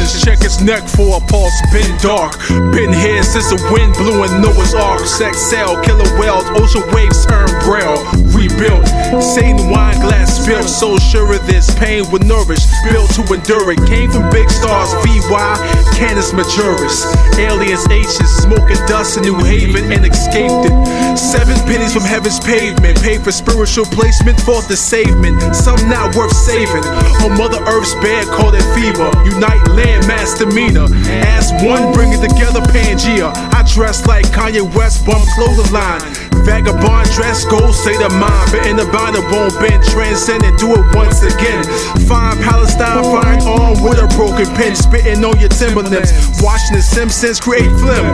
Legends check his neck for a pulse, been dark. Been here since the wind blew in Noah's Ark. Sex cell, killer whales, ocean waves turn braille. Rebuilt, Satan wine glass spilled. So sure of this, pain will nourish. Built to endure it, came from big stars. VY, Canis Majoris. Aliens, H's, smoking dust in New Haven and escaped it. 7 pennies from heaven's pavement. Paid for spiritual placement, fought the savement. Some not worth saving. On Mother Earth's bed, call it fever. Unite land, mass demeanor. As one, bring it together, Pangea. I dress like Kanye West, bump clothing line. Vagabond dress, gold state of mind. But in the bind, it won't bend. Transcend and do it once again. Find Palestine, find arm with a broken pen. Spitting on your Timberlands. Watching the Simpsons create film.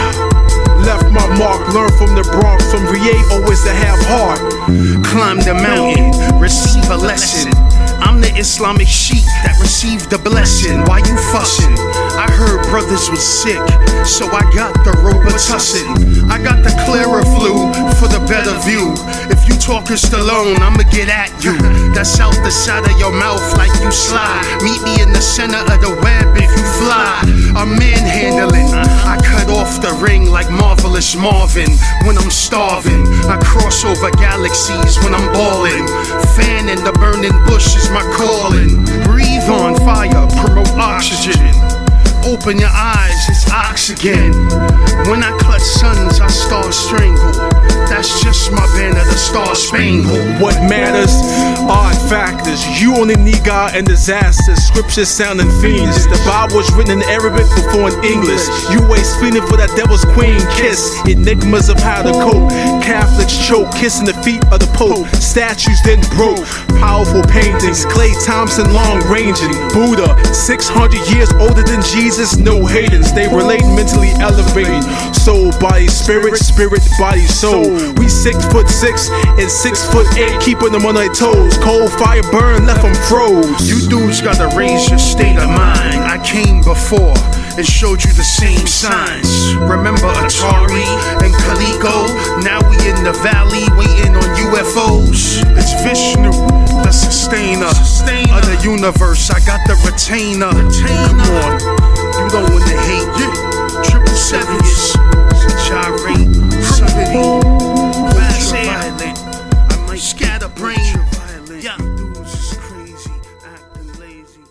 Left my mark, learn from the Bronx. From VA, always to have heart. Climb the mountain, receive a lesson. I'm the Islamic sheep that received the blessing. Why you fussin'? I heard brothers was sick, so I got the Robitussin. I got the clearer flu for the better view. If you talkin' Stallone, I'ma get at you. That's out the side of your mouth like you slide. Meet me in the center of the web if you fly. I'm manhandling. I cut off the ring like Marvelous Marvin. When I'm starving, I cross over galaxies when I'm ballin'. Fan in the burning bush is my calling. Breathe on fire, promote oxygen. Open your eyes, it's oxygen. When I clutch suns, I star strangle. That's just my banner, the Star Spangled. What matters? Odd factors. You only need God and disasters. Scriptures sounding fiendish. The Bible was written in Arabic before in English. You always feeling for that devil's queen kiss. Enigmas of how to cope. Catholics choke, kissing the feet of the Pope. Statues then broke. Powerful paintings. Clay Thompson long ranging. Buddha, 600 years older than Jesus. No haters. They relate mentally elevating. Soul, body, spirit, spirit, body, soul. We 6'6" and 6'8", keeping them on their toes. Cold fire burn, left them froze. You dudes gotta raise your state of mind. I came before and showed you the same signs. Remember Atari and Coleco? Now we in the valley waiting on UFOs. It's Vishnu, the sustainer of the universe. I got the retainer. Come on, you don't want to hate. 777.